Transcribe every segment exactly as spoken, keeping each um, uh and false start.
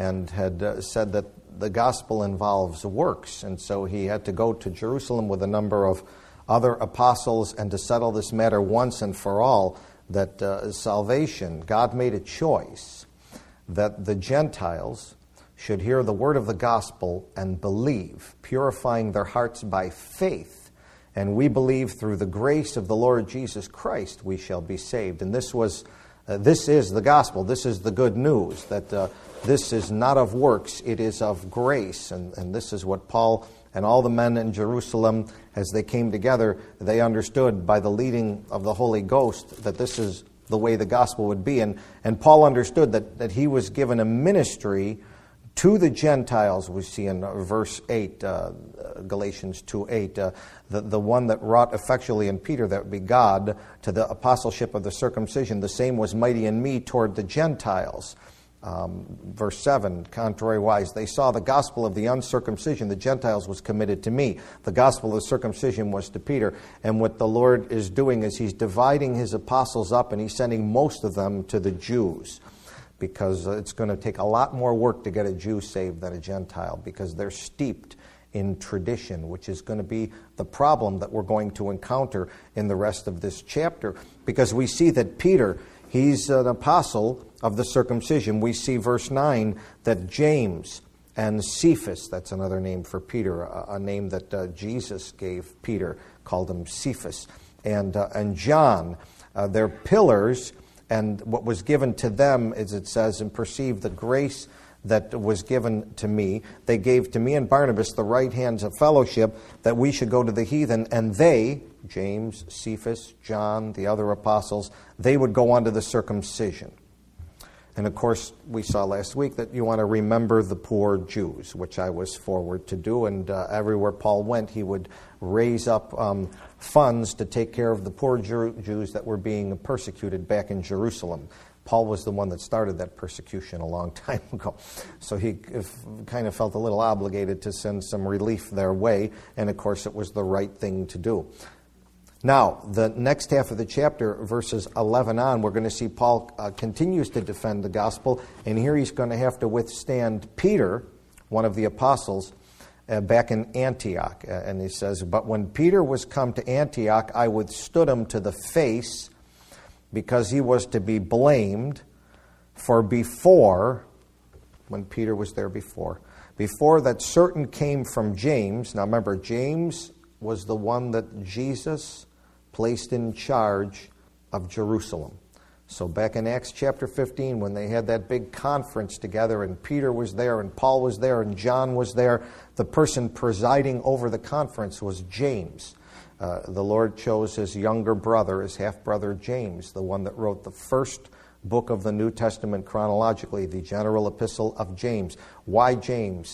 and had uh, said that the gospel involves works. And so he had to go to Jerusalem with a number of other apostles and to settle this matter once and for all, that uh, salvation, God made a choice that the Gentiles should hear the word of the gospel and believe, purifying their hearts by faith. And we believe through the grace of the Lord Jesus Christ we shall be saved. And this was, uh, this is the gospel. This is the good news, that uh, this is not of works, it is of grace. And, and this is what Paul and all the men in Jerusalem, as they came together, they understood by the leading of the Holy Ghost that this is the way the gospel would be. And, and Paul understood that, that he was given a ministry to the Gentiles. We see in verse eight, uh, Galatians two eight, uh, the, the one that wrought effectually in Peter, that would be God, to the apostleship of the circumcision, the same was mighty in me toward the Gentiles. Um, verse seven, contrariwise, they saw the gospel of the uncircumcision, the Gentiles, was committed to me. The gospel of the circumcision was to Peter. And what the Lord is doing is he's dividing his apostles up, and he's sending most of them to the Jews, because it's going to take a lot more work to get a Jew saved than a Gentile, because they're steeped in tradition, which is going to be the problem that we're going to encounter in the rest of this chapter, because we see that Peter, he's an apostle of the circumcision. We see verse nine that James and Cephas, that's another name for Peter, a, a name that uh, Jesus gave Peter, called him Cephas, and uh, and John, uh, they're pillars, and what was given to them, as it says, and perceive the grace that was given to me. They gave to me and Barnabas the right hands of fellowship, that we should go to the heathen, and they, James, Cephas, John, the other apostles, they would go on to the circumcision. And of course, we saw last week that you want to remember the poor Jews, which I was forward to do. And uh, everywhere Paul went, he would raise up um, funds to take care of the poor Jew- Jews that were being persecuted back in Jerusalem. Paul was the one that started that persecution a long time ago. So he kind of felt a little obligated to send some relief their way. And of course, it was the right thing to do. Now, the next half of the chapter, verses eleven on, we're going to see Paul uh, continues to defend the gospel, and here he's going to have to withstand Peter, one of the apostles, uh, back in Antioch. Uh, and he says, but when Peter was come to Antioch, I withstood him to the face, because he was to be blamed. For before, when Peter was there before, before that certain came from James. Now remember, James was the one that Jesus placed in charge of Jerusalem. So back in Acts chapter fifteen, when they had that big conference together, and Peter was there, and Paul was there, and John was there, the person presiding over the conference was James. Uh, the Lord chose his younger brother, his half-brother James, the one that wrote the first book of the New Testament chronologically, the general epistle of James. Why James?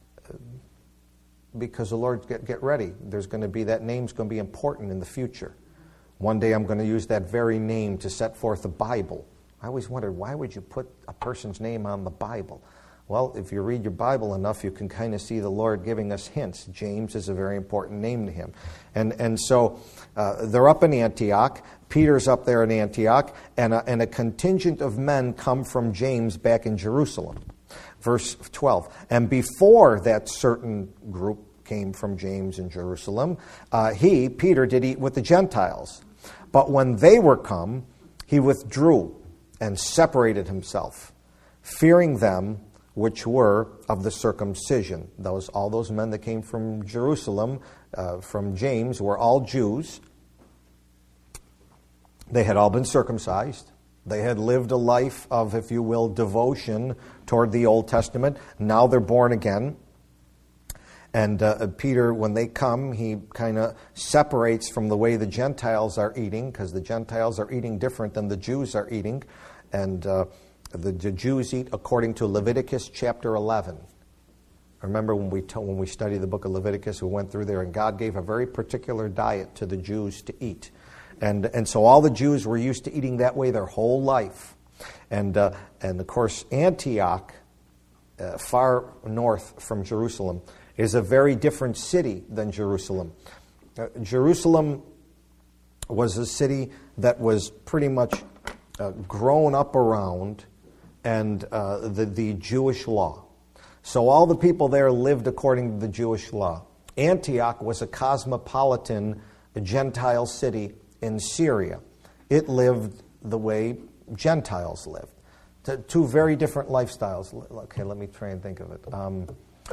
Because the Lord, get, get ready. There's going to be, that name's going to be important in the future. One day I'm going to use that very name to set forth the Bible. I always wondered, why would you put a person's name on the Bible? Well, if you read your Bible enough, you can kind of see the Lord giving us hints. James is a very important name to him. And and so uh, they're up in Antioch. Peter's up there in Antioch, and a, and a contingent of men come from James back in Jerusalem. Verse twelve, and before that certain group came from James in Jerusalem, uh, he, Peter, did eat with the Gentiles. But when they were come, he withdrew and separated himself, fearing them which were of the circumcision. Those, all those men that came from Jerusalem, uh, from James, were all Jews. They had all been circumcised. They had lived a life of, if you will, devotion toward the Old Testament. Now they're born again. And uh, Peter, when they come, he kind of separates from the way the Gentiles are eating, because the Gentiles are eating different than the Jews are eating. And uh, the, the Jews eat according to Leviticus chapter eleven. Remember when we t- when we studied the book of Leviticus, we went through there, and God gave a very particular diet to the Jews to eat. And and so all the Jews were used to eating that way their whole life. And, uh, and of course, Antioch, uh, far north from Jerusalem, is a very different city than Jerusalem. Uh, Jerusalem was a city that was pretty much uh, grown up around and uh, the, the Jewish law. So all the people there lived according to the Jewish law. Antioch was a cosmopolitan Gentile city in Syria. It lived the way Gentiles lived. Two very different lifestyles. Okay, let me try and think of it. Um,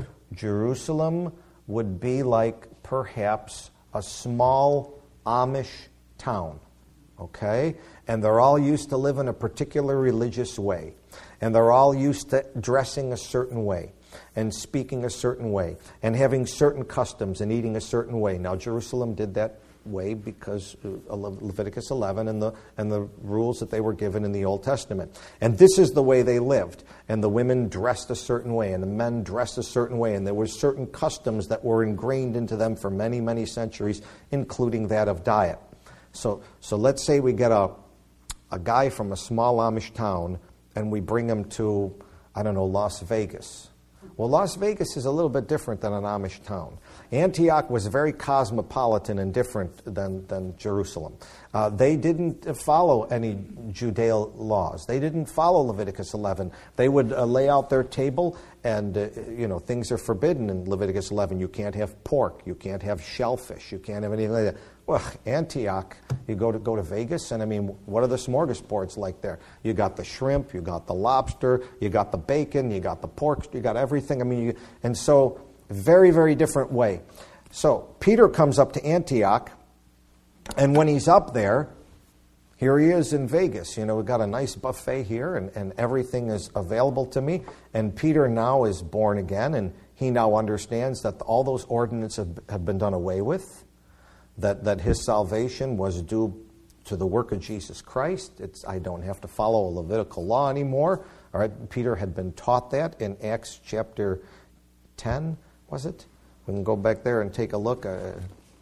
Jerusalem would be like perhaps a small Amish town, okay? And they're all used to live in a particular religious way. And they're all used to dressing a certain way and speaking a certain way and having certain customs and eating a certain way. Now, Jerusalem did that way because uh, Leviticus eleven and the and the rules that they were given in the Old Testament. And this is the way they lived. And the women dressed a certain way and the men dressed a certain way. And there were certain customs that were ingrained into them for many, many centuries, including that of diet. So so let's say we get a a guy from a small Amish town and we bring him to, I don't know, Las Vegas. Well, Las Vegas is a little bit different than an Amish town. Antioch was very cosmopolitan and different than, than Jerusalem. Uh, they didn't follow any Judaic laws. They didn't follow Leviticus eleven. They would uh, lay out their table, and uh, you know things are forbidden in Leviticus eleven. You can't have pork. You can't have shellfish. You can't have anything like that. Well, Antioch, you go to go to Vegas, and I mean, what are the smorgasbords like there? You got the shrimp, you got the lobster, you got the bacon, you got the pork, you got everything. I mean, you, and so very, very different way. So Peter comes up to Antioch, and when he's up there, here he is in Vegas. You know, we've got a nice buffet here, and, and everything is available to me. And Peter now is born again, and he now understands that all those ordinances have, have been done away with. That, that his salvation was due to the work of Jesus Christ. It's, I don't have to follow a Levitical law anymore. All right, Peter had been taught that in Acts chapter ten, was it? We can go back there and take a look. Uh,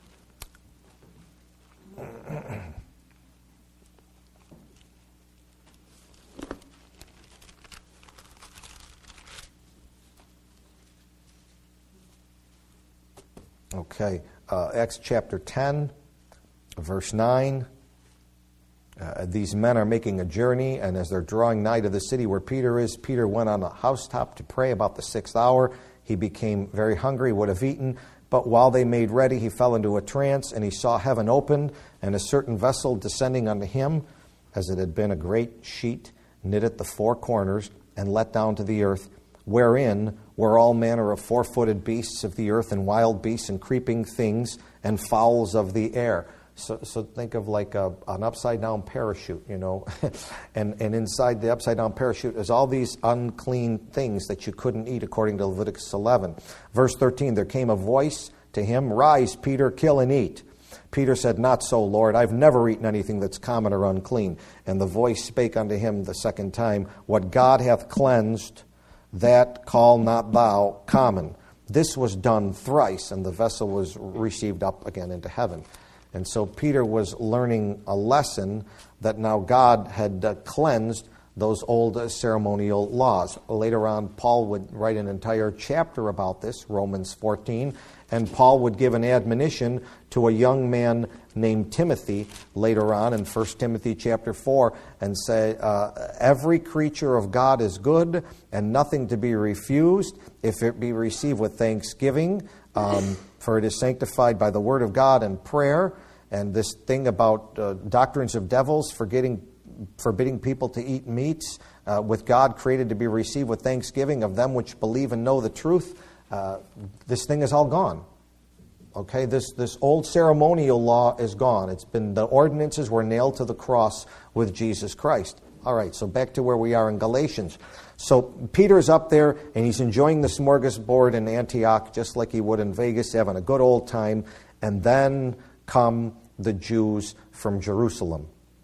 okay. Uh, Acts chapter ten, verse nine. Uh, these men are making a journey, and as they're drawing nigh to the city where Peter is, Peter went on a housetop to pray about the sixth hour. He became very hungry, would have eaten, but while they made ready, he fell into a trance, and he saw heaven opened, and a certain vessel descending unto him, as it had been a great sheet knit at the four corners, and let down to the earth, wherein were all manner of four-footed beasts of the earth, and wild beasts, and creeping things, and fowls of the air. So, so think of like a, an upside-down parachute, you know. and, and inside the upside-down parachute is all these unclean things that you couldn't eat according to Leviticus eleven. Verse thirteen, there came a voice to him, "Rise, Peter, kill and eat." Peter said, "Not so, Lord. I've never eaten anything that's common or unclean." And the voice spake unto him the second time, "What God hath cleansed, that call not thou common." This was done thrice, and the vessel was received up again into heaven. And so Peter was learning a lesson that now God had uh, cleansed those old uh, ceremonial laws. Later on, Paul would write an entire chapter about this, Romans fourteen, and Paul would give an admonition to a young man named Timothy later on in First Timothy chapter four, and say, uh, every creature of God is good, and nothing to be refused, if it be received with thanksgiving, um, for it is sanctified by the word of God and prayer. And this thing about uh, doctrines of devils, forgetting, forbidding people to eat meats, uh, with God created to be received with thanksgiving of them which believe and know the truth, uh, this thing is all gone. Okay, this, this old ceremonial law is gone. It's been, the ordinances were nailed to the cross with Jesus Christ. All right, so back to where we are in Galatians. So Peter's up there, and he's enjoying the smorgasbord in Antioch, just like he would in Vegas, having a good old time. And then come the Jews from Jerusalem.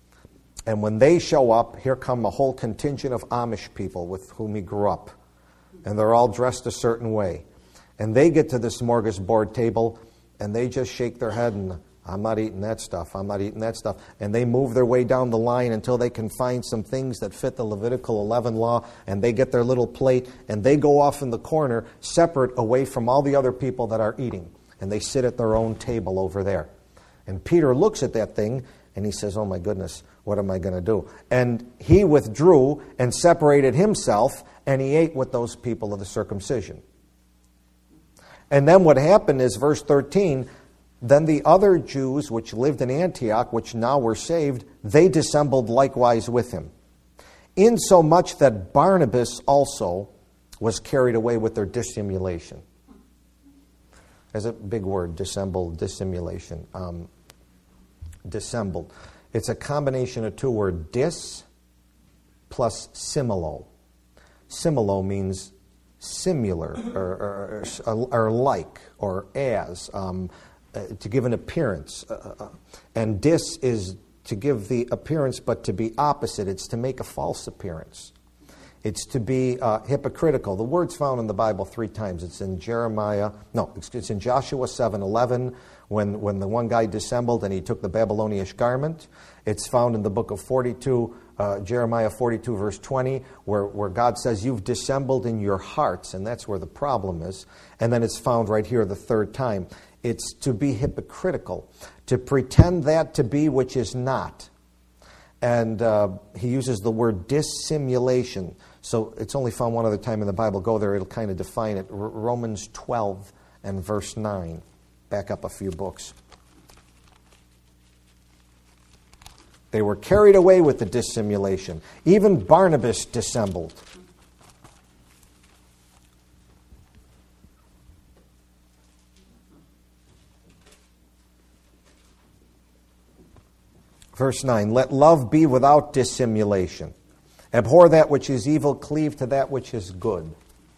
And when they show up, here come a whole contingent of Amish people with whom he grew up. And they're all dressed a certain way. And they get to the smorgasbord table, and they just shake their head and, "I'm not eating that stuff, I'm not eating that stuff." And they move their way down the line until they can find some things that fit the Levitical eleven law, and they get their little plate, and they go off in the corner, separate away from all the other people that are eating. And they sit at their own table over there. And Peter looks at that thing, and he says, "Oh my goodness, What am I going to do? And he withdrew and separated himself, and he ate with those people of the circumcision. And then what happened is, verse thirteen, then the other Jews which lived in Antioch, which now were saved, they dissembled likewise with him, insomuch that Barnabas also was carried away with their dissimulation. That's a big word, dissembled, dissimulation. Um, dissembled. It's a combination of two words, dis plus similo. Similo means similar or, or, or, or like or as, um, uh, to give an appearance. Uh, uh, and dis is to give the appearance but to be opposite. It's to make a false appearance. It's to be uh, hypocritical. The word's found in the Bible three times. It's in Jeremiah, no, it's, it's in Joshua seven eleven, when, when the one guy dissembled and he took the Babylonish garment. It's found in the book of forty-two, uh, Jeremiah forty-two, verse twenty, where, where God says, you've dissembled in your hearts, and that's where the problem is. And then it's found right here the third time. It's to be hypocritical, to pretend that to be which is not. And uh, he uses the word dissimulation. So it's only found one other time in the Bible. Go there, it'll kind of define it. R- Romans twelve and verse nine. Back up a few books. They were carried away with the dissimulation. Even Barnabas dissembled. Verse nine, let love be without dissimulation. Abhor that which is evil, cleave to that which is good.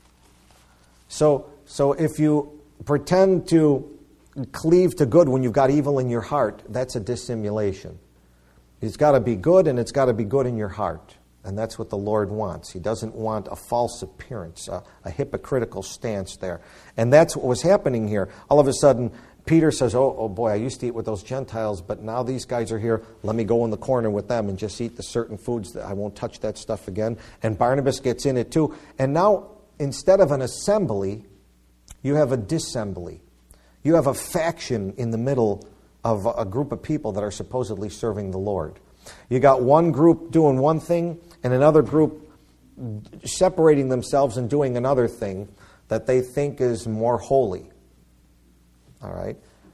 So, so if you pretend to cleave to good when you've got evil in your heart, that's a dissimulation. It's got to be good, and it's got to be good in your heart. And that's what the Lord wants. He doesn't want a false appearance, a, a hypocritical stance there. And that's what was happening here. All of a sudden, Peter says, oh, oh boy, I used to eat with those Gentiles, but now these guys are here. Let me go in the corner with them and just eat the certain foods. That I won't touch that stuff again. And Barnabas gets in it too. And now, instead of an assembly, you have a dissembly. You have a faction in the middle of a group of people that are supposedly serving the Lord. You got one group doing one thing and another group separating themselves and doing another thing that they think is more holy. All right?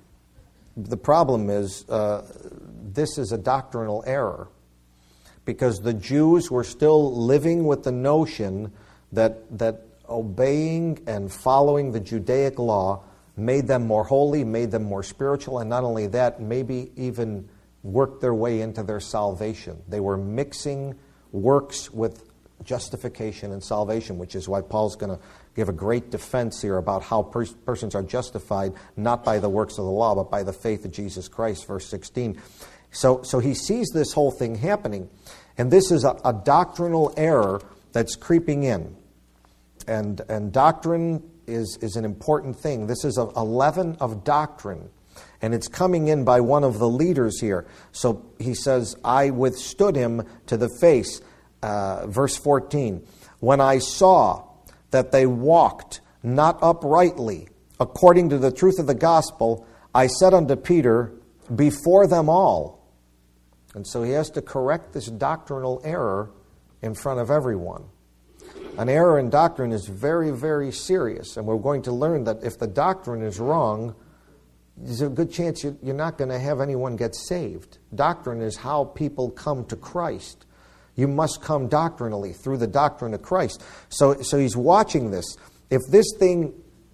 The problem is uh, this is a doctrinal error, because the Jews were still living with the notion that that obeying and following the Judaic law made them more holy, made them more spiritual, and not only that, maybe even worked their way into their salvation. They were mixing works with justification and salvation, which is why Paul's going to give a great defense here about how pers- persons are justified not by the works of the law, but by the faith of Jesus Christ, verse sixteen. So, so he sees this whole thing happening, and this is a, a doctrinal error that's creeping in. And, and doctrine is, is an important thing. This is a, a leaven of doctrine, and it's coming in by one of the leaders here. So he says, I withstood him to the face. Uh, verse fourteen, when I saw that they walked not uprightly according to the truth of the gospel, I said unto Peter, before them all. And so he has to correct this doctrinal error in front of everyone. An error in doctrine is very, very serious, and we're going to learn that if the doctrine is wrong, there's a good chance you're not going to have anyone get saved. Doctrine is how people come to Christ. You must come doctrinally through the doctrine of Christ. So, so he's watching this. If this thing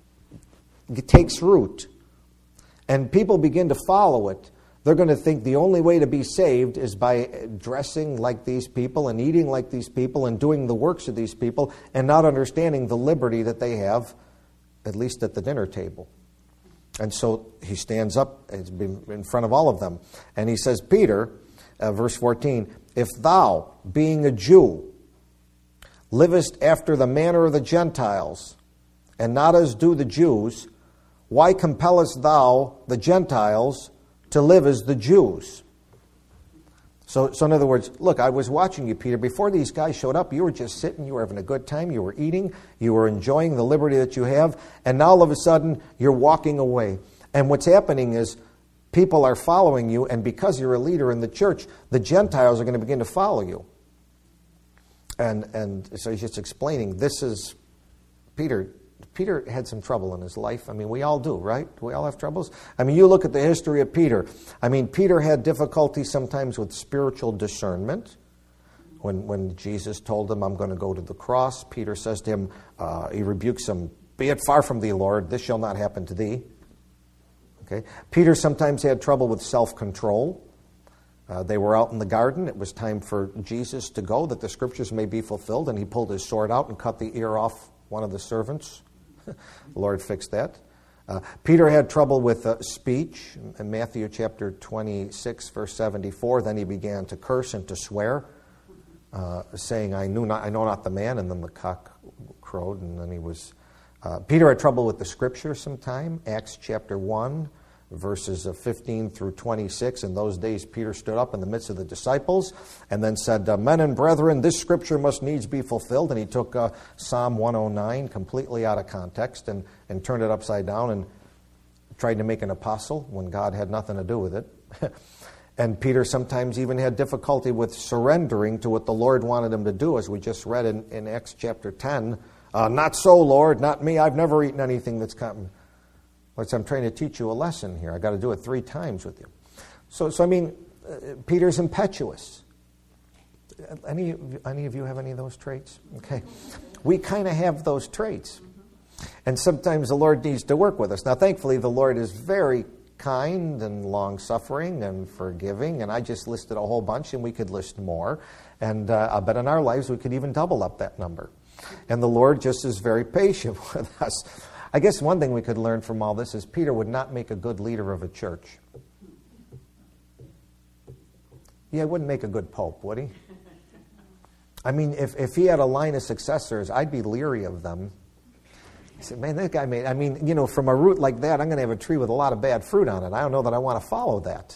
takes root and people begin to follow it, they're going to think the only way to be saved is by dressing like these people and eating like these people and doing the works of these people and not understanding the liberty that they have, at least at the dinner table. And so he stands up in front of all of them, and he says, Peter, uh, verse fourteen, if thou, being a Jew, livest after the manner of the Gentiles, and not as do the Jews, why compellest thou the Gentiles to live as the Jews? So, so in other words, look, I was watching you, Peter. Before these guys showed up, you were just sitting, you were having a good time, you were eating, you were enjoying the liberty that you have, and now all of a sudden, you're walking away. And what's happening is, People are following you, and because you're a leader in the church, the Gentiles are going to begin to follow you. And and so he's just explaining, this is, Peter, Peter had some trouble in his life. I mean, we all do, right? We all have troubles. I mean, you look at the history of Peter. I mean, Peter had difficulty sometimes with spiritual discernment. When when Jesus told him, I'm going to go to the cross, Peter says to him, uh, he rebukes him, be it far from thee, Lord, this shall not happen to thee. Okay. Peter sometimes had trouble with self-control. Uh, they were out in the garden. It was time for Jesus to go, that the scriptures may be fulfilled, and he pulled his sword out and cut the ear off one of the servants. The Lord fixed that. Uh, Peter had trouble with uh, speech. In Matthew chapter twenty-six, verse seventy-four, then he began to curse and to swear, uh, saying, I knew not, I know not the man, and then the cock crowed, and then he was... Uh, Peter had trouble with the scripture sometime. Acts chapter one, verses fifteen through twenty-six. In those days, Peter stood up in the midst of the disciples and then said, men and brethren, this scripture must needs be fulfilled. And he took uh, Psalm one oh nine completely out of context and, and turned it upside down and tried to make an apostle when God had nothing to do with it. And Peter sometimes even had difficulty with surrendering to what the Lord wanted him to do, as we just read in, in Acts chapter ten. Uh, not so, Lord, not me. I've never eaten anything that's come. Lord, I'm trying to teach you a lesson here. I've got to do it three times with you. So, so I mean, uh, Peter's impetuous. Any, any of you have any of those traits? Okay. We kind of have those traits. And sometimes the Lord needs to work with us. Now, thankfully, the Lord is very kind and long-suffering and forgiving. And I just listed a whole bunch, and we could list more. And uh, I bet in our lives we could even double up that number. And the Lord just is very patient with us. I guess one thing we could learn from all this is Peter would not make a good leader of a church. Yeah, he wouldn't make a good pope, would he? I mean, if, if he had a line of successors, I'd be leery of them. He said, man, that guy made, I mean, you know, from a root like that, I'm going to have a tree with a lot of bad fruit on it. I don't know that I want to follow that.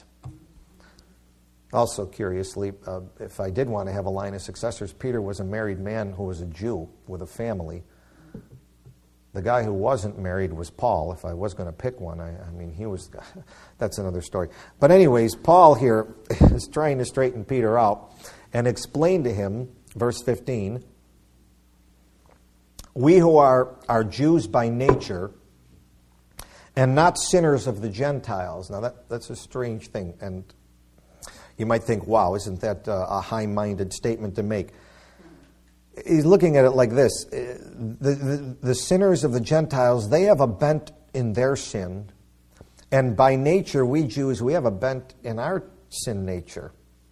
Also, curiously, uh, if I did want to have a line of successors, Peter was a married man who was a Jew with a family. The guy who wasn't married was Paul. If I was going to pick one, I, I mean, he was, that's another story. But anyways, Paul here is trying to straighten Peter out and explain to him, verse fifteen, we who are, are Jews by nature and not sinners of the Gentiles. Now, that, that's a strange thing, and you might think, wow, isn't that uh, a high-minded statement to make? He's looking at it like this. The, the, the sinners of the Gentiles, they have a bent in their sin. And by nature, we Jews, we have a bent in our sin nature.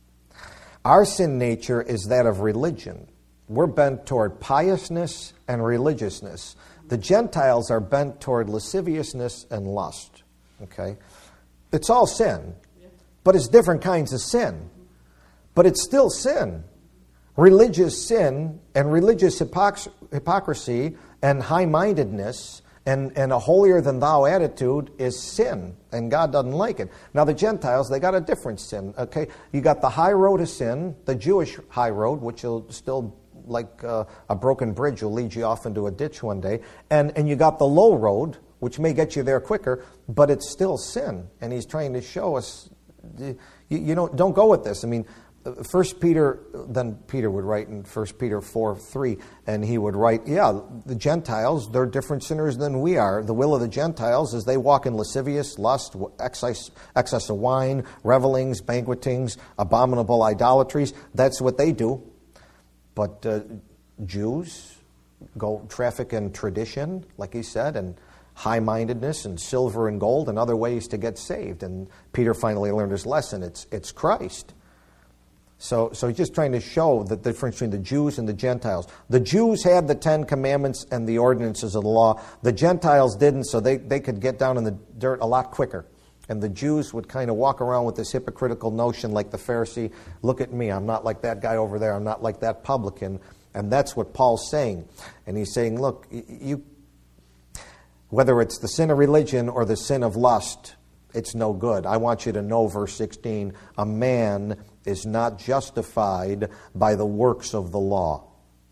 Our sin nature is that of religion. We're bent toward piousness and religiousness. The Gentiles are bent toward lasciviousness and lust. Okay? It's all sin. But it's different kinds of sin. But it's still sin. Religious sin and religious hypoc- hypocrisy and high-mindedness and, and a holier-than-thou attitude is sin, and God doesn't like it. Now, the Gentiles, they got a different sin, okay? You got the high road of sin, the Jewish high road, which will still, like uh, a broken bridge, will lead you off into a ditch one day, and, and you got the low road, which may get you there quicker, but it's still sin, and he's trying to show us, you, you know, don't go with this. I mean, First Peter, then Peter would write in First Peter four three, and he would write, yeah, the Gentiles, they're different sinners than we are. The will of the Gentiles is they walk in lascivious, lust, excess, excess of wine, revelings, banquetings, abominable idolatries. That's what they do. But uh, Jews go traffic in tradition, like he said, and high-mindedness and silver and gold and other ways to get saved. And Peter finally learned his lesson. It's it's Christ. So, so he's just trying to show the difference between the Jews and the Gentiles. The Jews had the Ten Commandments and the ordinances of the law. The Gentiles didn't, so they, they could get down in the dirt a lot quicker. And the Jews would kind of walk around with this hypocritical notion like the Pharisee, look at me, I'm not like that guy over there, I'm not like that publican. And that's what Paul's saying. And he's saying, look, you, whether it's the sin of religion or the sin of lust, it's no good. I want you to know, verse sixteen, a man is not justified by the works of the law,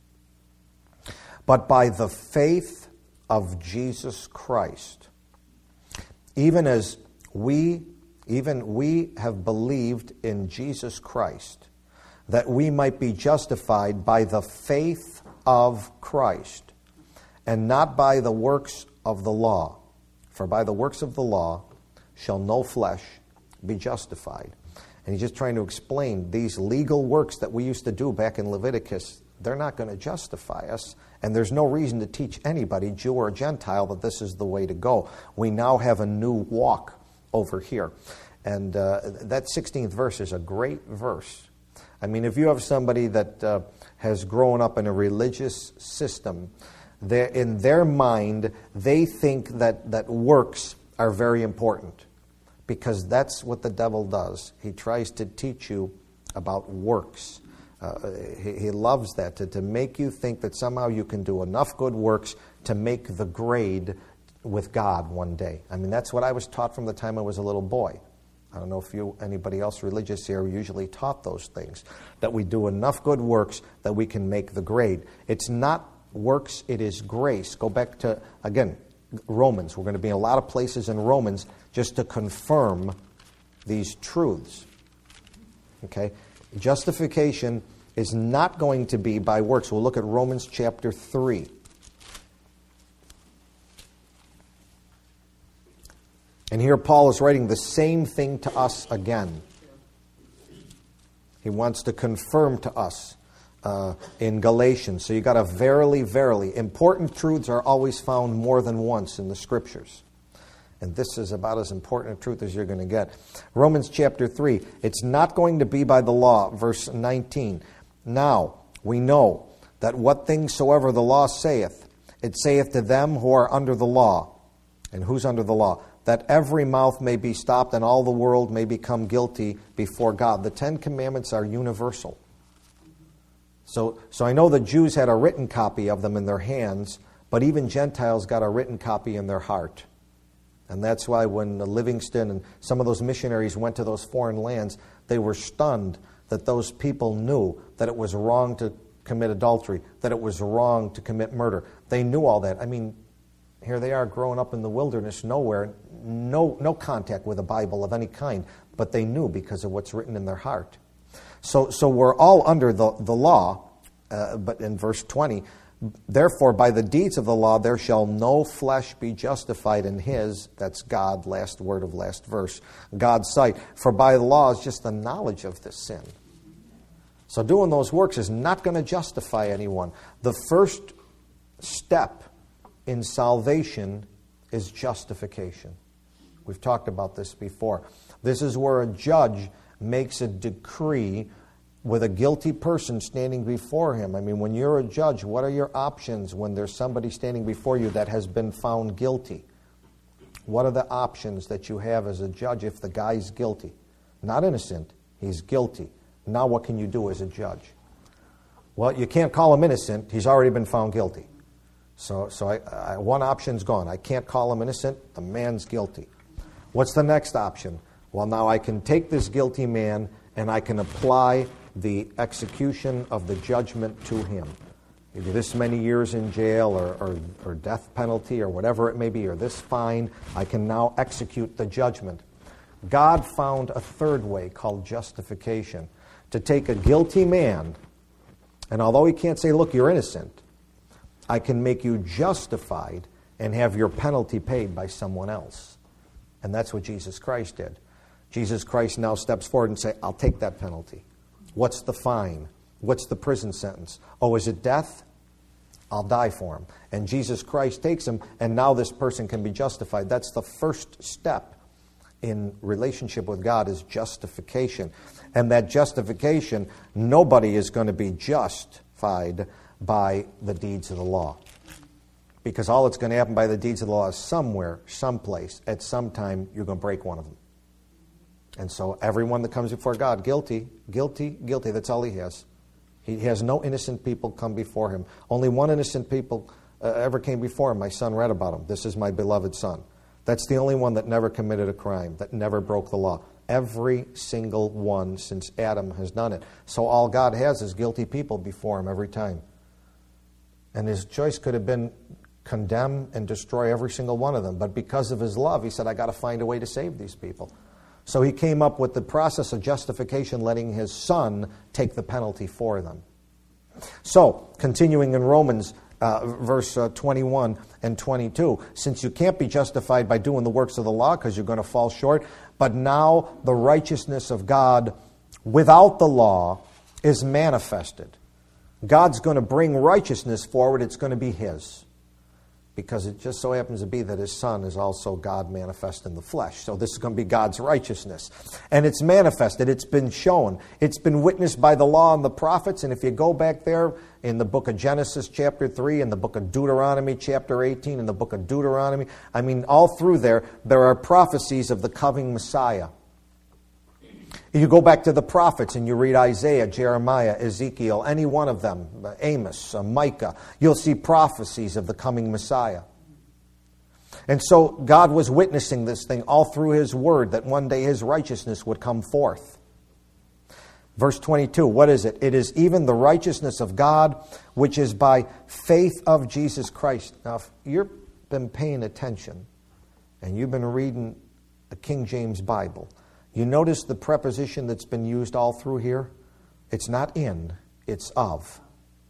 but by the faith of Jesus Christ. Even as we even we have believed in Jesus Christ, that we might be justified by the faith of Christ, and not by the works of the law. For by the works of the law shall no flesh be justified. And he's just trying to explain these legal works that we used to do back in Leviticus, they're not going to justify us, and there's no reason to teach anybody, Jew or Gentile, that this is the way to go. We now have a new walk over here. And uh, that sixteenth verse is a great verse. I mean, if you have somebody that uh, has grown up in a religious system, in their mind, they think that, that works are very important, because that's what the devil does. He tries to teach you about works. Uh, he, he loves that, to, to make you think that somehow you can do enough good works to make the grade with God one day. I mean, that's what I was taught from the time I was a little boy. I don't know if you, anybody else religious here, usually taught those things, that we do enough good works that we can make the grade. It's not works, it is grace. Go back to, again, Romans. We're going to be in a lot of places in Romans just to confirm these truths. Okay? Justification is not going to be by works. We'll look at Romans chapter three. And here Paul is writing the same thing to us again. He wants to confirm to us uh, in Galatians. So you got a verily, verily. Important truths are always found more than once in the Scriptures. And this is about as important a truth as you're going to get. Romans chapter three. It's not going to be by the law. Verse nineteen. Now we know that what things soever the law saith, it saith to them who are under the law. And who's under the law? That every mouth may be stopped and all the world may become guilty before God. The Ten Commandments are universal. So, so I know the Jews had a written copy of them in their hands, but even Gentiles got a written copy in their heart. And that's why when Livingston and some of those missionaries went to those foreign lands, they were stunned that those people knew that it was wrong to commit adultery, that it was wrong to commit murder. They knew all that. I mean, here they are growing up in the wilderness, nowhere, no, no contact with a Bible of any kind, but they knew because of what's written in their heart. So, so we're all under the, the law, uh, but in verse twenty, therefore by the deeds of the law there shall no flesh be justified in his, that's God, last word of last verse, God's sight. For by the law is just the knowledge of this sin. So doing those works is not going to justify anyone. The first step in salvation is justification. We've talked about this before. This is where a judge makes a decree with a guilty person standing before him. I mean, when you're a judge, what are your options when there's somebody standing before you that has been found guilty? What are the options that you have as a judge if the guy's guilty? Not innocent, he's guilty. Now what can you do as a judge? Well, you can't call him innocent. He's already been found guilty. So, so I, I, one option's gone. I can't call him innocent. The man's guilty. What's the next option? Well, now I can take this guilty man and I can apply the execution of the judgment to him. Either this many years in jail or, or, or death penalty or whatever it may be, or this fine. I can now execute the judgment. God found a third way called justification. To take a guilty man, and although he can't say, look, you're innocent, I can make you justified and have your penalty paid by someone else. And that's what Jesus Christ did. Jesus Christ now steps forward and says, I'll take that penalty. What's the fine? What's the prison sentence? Oh, is it death? I'll die for him. And Jesus Christ takes him, and now this person can be justified. That's the first step in relationship with God, is justification. And that justification, nobody is going to be justified by the deeds of the law. Because all that's going to happen by the deeds of the law is somewhere, someplace, at some time, you're going to break one of them. And so everyone that comes before God, guilty, guilty, guilty, that's all he has. He has no innocent people come before him. Only one innocent people uh, ever came before him. My son read about him. This is my beloved son. That's the only one that never committed a crime, that never broke the law. Every single one since Adam has done it. So all God has is guilty people before him every time. And his choice could have been condemn and destroy every single one of them. But because of his love, he said, I got to find a way to save these people. So he came up with the process of justification, letting his Son take the penalty for them. So, continuing in Romans uh, verse uh, twenty-one and twenty-two, since you can't be justified by doing the works of the law because you're going to fall short, but now the righteousness of God without the law is manifested. God's going to bring righteousness forward. It's going to be His. Because it just so happens to be that His Son is also God manifest in the flesh. So this is going to be God's righteousness. And it's manifested. It's been shown. It's been witnessed by the law and the prophets. And if you go back there in the book of Genesis chapter three, in the book of Deuteronomy chapter eighteen, in the book of Deuteronomy, I mean, all through there, there are prophecies of the coming Messiah. You go back to the prophets and you read Isaiah, Jeremiah, Ezekiel, any one of them, Amos, uh, Micah, you'll see prophecies of the coming Messiah. And so God was witnessing this thing all through His Word, that one day His righteousness would come forth. Verse twenty-two, what is it? It is even the righteousness of God, which is by faith of Jesus Christ. Now, if you've been paying attention and you've been reading the King James Bible, you notice the preposition that's been used all through here? It's not in, it's of.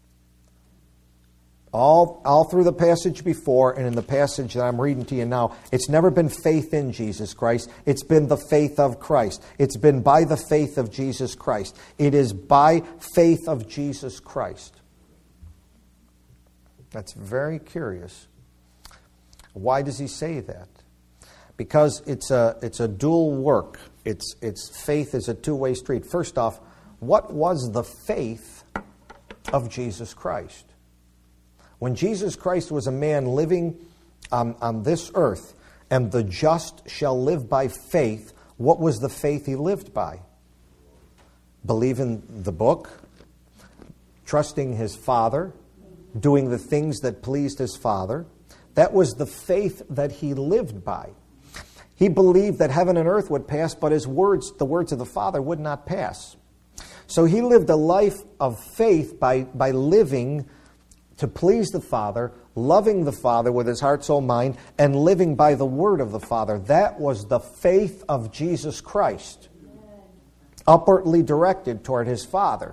All, all through the passage before and in the passage that I'm reading to you now, it's never been faith in Jesus Christ. It's been the faith of Christ. It's been by the faith of Jesus Christ. It is by faith of Jesus Christ. That's very curious. Why does he say that? Because it's a, it's a dual work. It's, it's faith is a two-way street. First off, what was the faith of Jesus Christ? When Jesus Christ was a man living um, on this earth, and the just shall live by faith, what was the faith he lived by? Believing the book, trusting his Father, doing the things that pleased his Father. That was the faith that he lived by. He believed that heaven and earth would pass, but his words, the words of the Father, would not pass. So he lived a life of faith by, by living to please the Father, loving the Father with his heart, soul, mind, and living by the word of the Father. That was the faith of Jesus Christ, upwardly directed toward his Father.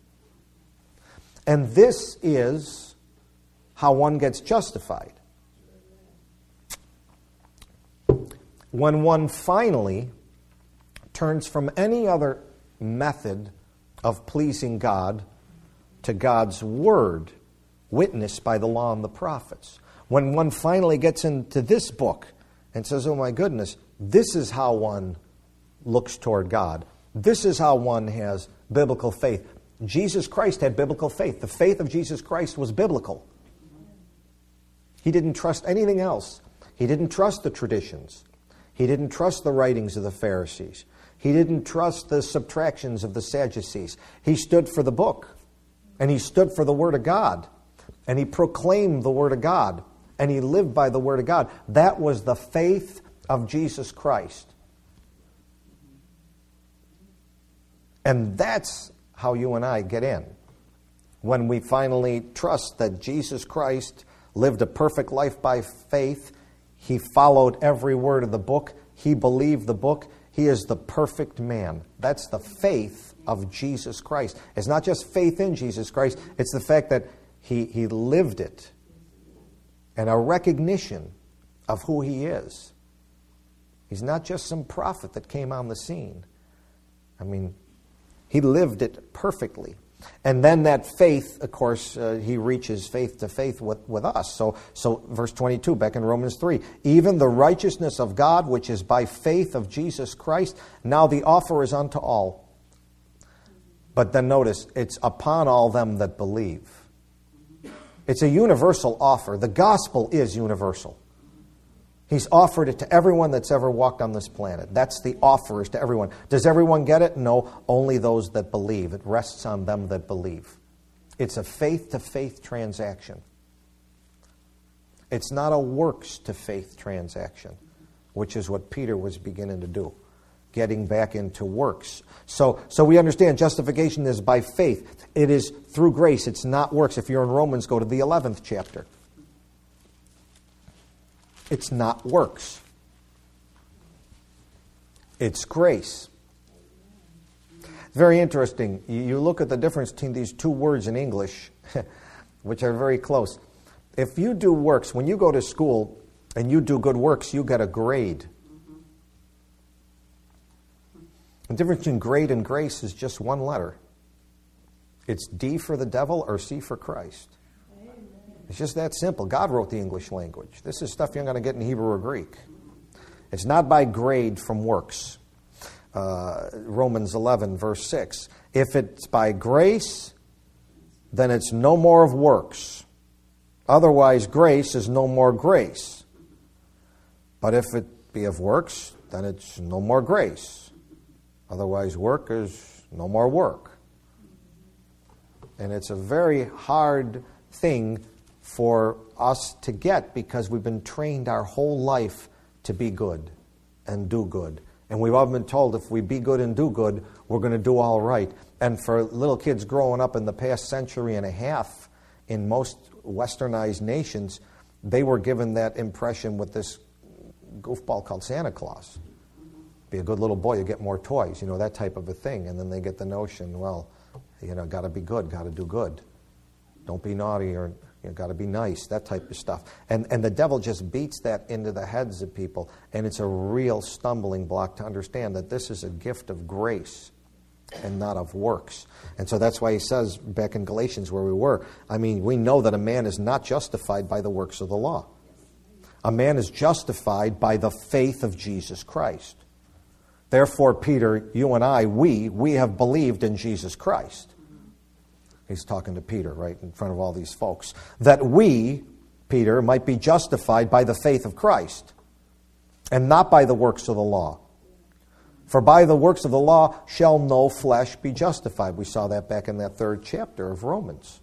And this is how one gets justified. When one finally turns from any other method of pleasing God to God's Word, witnessed by the law and the prophets. When one finally gets into this book and says, oh my goodness, this is how one looks toward God. This is how one has biblical faith. Jesus Christ had biblical faith. The faith of Jesus Christ was biblical. He didn't trust anything else. He didn't trust the traditions. He didn't trust the writings of the Pharisees. He didn't trust the subtractions of the Sadducees. He stood for the book, and he stood for the Word of God, and he proclaimed the Word of God, and he lived by the Word of God. That was the faith of Jesus Christ. And that's how you and I get in. When we finally trust that Jesus Christ lived a perfect life by faith, he followed every word of the book. He believed the book. He is the perfect man. That's the faith of Jesus Christ. It's not just faith in Jesus Christ. It's the fact that he, he lived it. And a recognition of who he is. He's not just some prophet that came on the scene. I mean, he lived it perfectly. And then that faith, of course, uh, he reaches faith to faith with, with us. So, so verse twenty-two, back in Romans three, even the righteousness of God, which is by faith of Jesus Christ, now the offer is unto all. But then notice, it's upon all them that believe. It's a universal offer. The gospel is universal. He's offered it to everyone that's ever walked on this planet. That's the offer, is to everyone. Does everyone get it? No, only those that believe. It rests on them that believe. It's a faith-to-faith transaction. It's not a works-to-faith transaction, which is what Peter was beginning to do, getting back into works. So, so we understand justification is by faith. It is through grace. It's not works. If you're in Romans, go to the eleventh chapter. It's not works. It's grace. Very interesting. You look at the difference between these two words in English, which are very close. If you do works, when you go to school and you do good works, you get a grade. The difference between grade and grace is just one letter. It's D for the devil or C for Christ. It's just that simple. God wrote the English language. This is stuff you're going to get in Hebrew or Greek. It's not by grade from works. Uh, Romans eleven, verse six. If it's by grace, then it's no more of works. Otherwise, grace is no more grace. But if it be of works, then it's no more grace. Otherwise, work is no more work. And it's a very hard thing for us to get because we've been trained our whole life to be good and do good. And we've all been told if we be good and do good, we're going to do all right. And for little kids growing up in the past century and a half, in most westernized nations, they were given that impression with this goofball called Santa Claus. Be a good little boy, you get more toys, you know, that type of a thing. And then they get the notion, well, you know, got to be good, got to do good. Don't be naughty or you know, got to be nice, that type of stuff. And and the devil just beats that into the heads of people. And it's a real stumbling block to understand that this is a gift of grace and not of works. And so that's why he says back in Galatians where we were, I mean, we know that a man is not justified by the works of the law. A man is justified by the faith of Jesus Christ. Therefore, Peter, you and I, we, we have believed in Jesus Christ. He's talking to Peter, right, in front of all these folks. That we, Peter, might be justified by the faith of Christ and not by the works of the law. For by the works of the law shall no flesh be justified. We saw that back in that third chapter of Romans.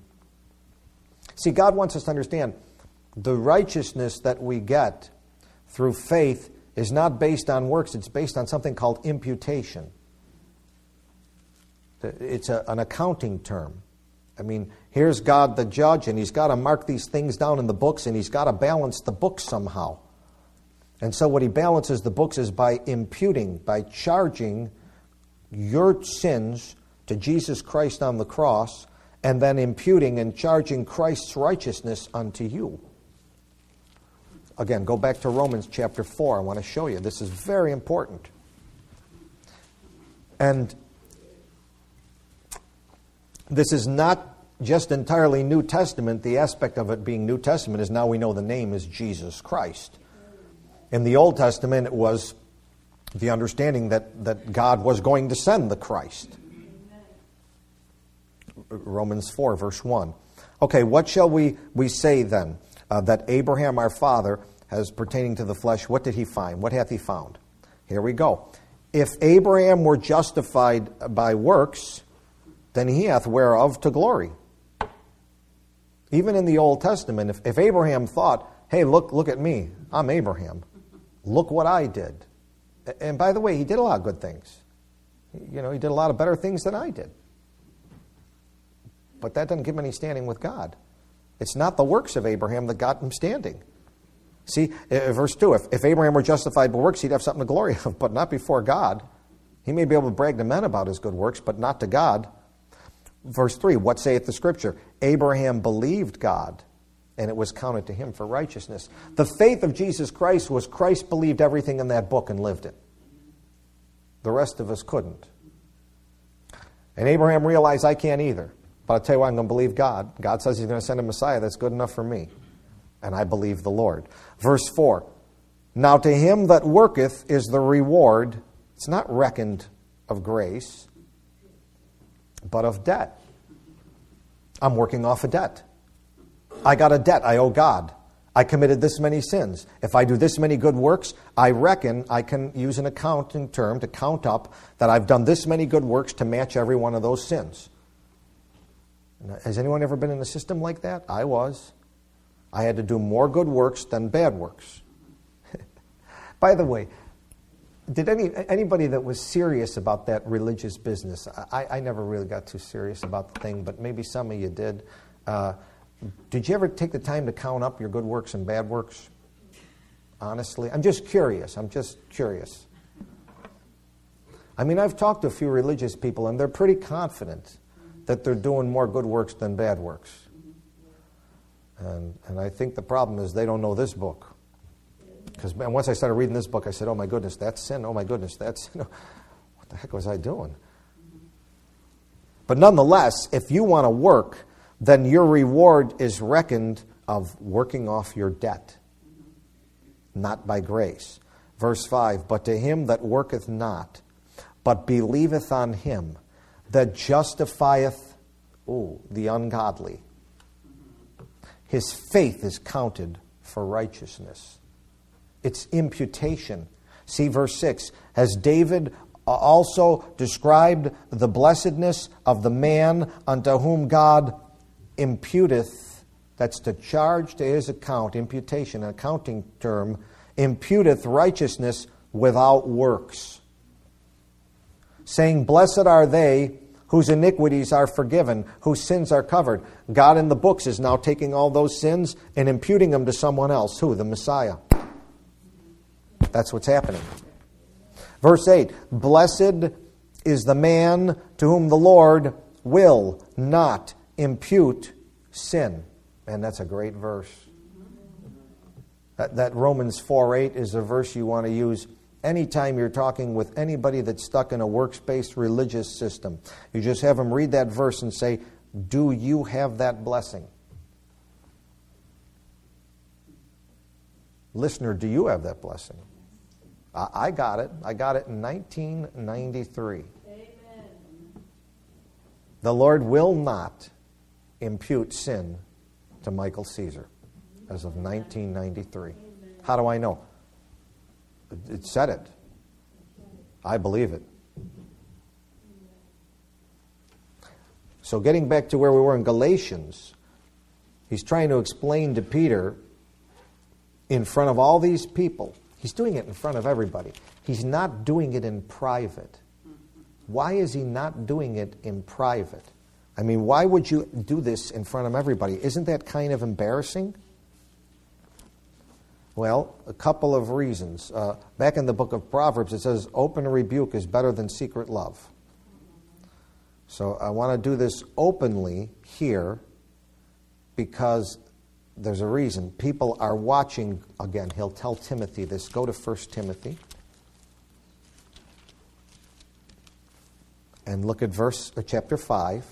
See, God wants us to understand the righteousness that we get through faith is not based on works. It's based on something called imputation. It's a, an accounting term. I mean, here's God the judge, and he's got to mark these things down in the books, and he's got to balance the books somehow. And so what he balances the books is by imputing, by charging your sins to Jesus Christ on the cross, and then imputing and charging Christ's righteousness unto you. Again, go back to Romans chapter four. I want to show you. This is very important. And this is not just entirely New Testament. The aspect of it being New Testament is now we know the name is Jesus Christ. In the Old Testament, it was the understanding that, that God was going to send the Christ. Romans four, verse one. Okay, what shall we, we say then? Uh, that Abraham our father, as pertaining to the flesh, what did he find? What hath he found? Here we go. If Abraham were justified by works, then he hath whereof to glory. Even in the Old Testament, if, if Abraham thought, hey, look, look at me, I'm Abraham. Look what I did. And by the way, he did a lot of good things. You know, he did a lot of better things than I did. But that doesn't give him any standing with God. It's not the works of Abraham that got him standing. See, verse two, if, if Abraham were justified by works, he'd have something to glory of, but not before God. He may be able to brag to men about his good works, but not to God. Verse three, what saith the Scripture? Abraham believed God, and it was counted to him for righteousness. The faith of Jesus Christ was Christ believed everything in that book and lived it. The rest of us couldn't. And Abraham realized, I can't either. But I'll tell you what, I'm going to believe God. God says he's going to send a Messiah. That's good enough for me. And I believe the Lord. Verse four. Now to him that worketh is the reward. It's not reckoned of grace, but of debt. I'm working off a debt. I got a debt I owe God. I committed this many sins. If I do this many good works, I reckon I can use an accounting term to count up that I've done this many good works to match every one of those sins. Has anyone ever been in a system like that? I was. I had to do more good works than bad works. By the way, did any anybody that was serious about that religious business, I, I never really got too serious about the thing, but maybe some of you did. Uh, did you ever take the time to count up your good works and bad works? Honestly, I'm just curious. I'm just curious. I mean, I've talked to a few religious people, and they're pretty confident that they're doing more good works than bad works. And, and I think the problem is they don't know this book. Because once I started reading this book, I said, oh my goodness, that's sin. Oh my goodness, that's sin. What the heck was I doing? But nonetheless, if you want to work, then your reward is reckoned of working off your debt, not by grace. Verse five, but to him that worketh not, but believeth on him that justifieth ooh, the ungodly, his faith is counted for righteousness. It's imputation. See verse six. Has David also described the blessedness of the man unto whom God imputeth, that's to charge to his account, imputation, an accounting term, imputeth righteousness without works, saying, blessed are they whose iniquities are forgiven, whose sins are covered. God in the books is now taking all those sins and imputing them to someone else. Who? The Messiah. That's what's happening. Verse eight, blessed is the man to whom the Lord will not impute sin. And that's a great verse. That, that Romans four eight is a verse you want to use anytime you're talking with anybody that's stuck in a works-based religious system. You just have them read that verse and say, do you have that blessing? Listener, do you have that blessing? I, I got it. I got it in nineteen ninety-three. Amen. The Lord will not impute sin to Michael Caesar as of nineteen ninety-three. Amen. How do I know? It said it. I believe it. So getting back to where we were in Galatians, he's trying to explain to Peter in front of all these people. He's doing it in front of everybody. He's not doing it in private. Why is he not doing it in private? I mean, why would you do this in front of everybody? Isn't that kind of embarrassing? Well, a couple of reasons. Uh, back in the book of Proverbs, it says, open rebuke is better than secret love. So I want to do this openly here because there's a reason. People are watching. Again, he'll tell Timothy this. Go to First Timothy. And look at verse, or chapter five.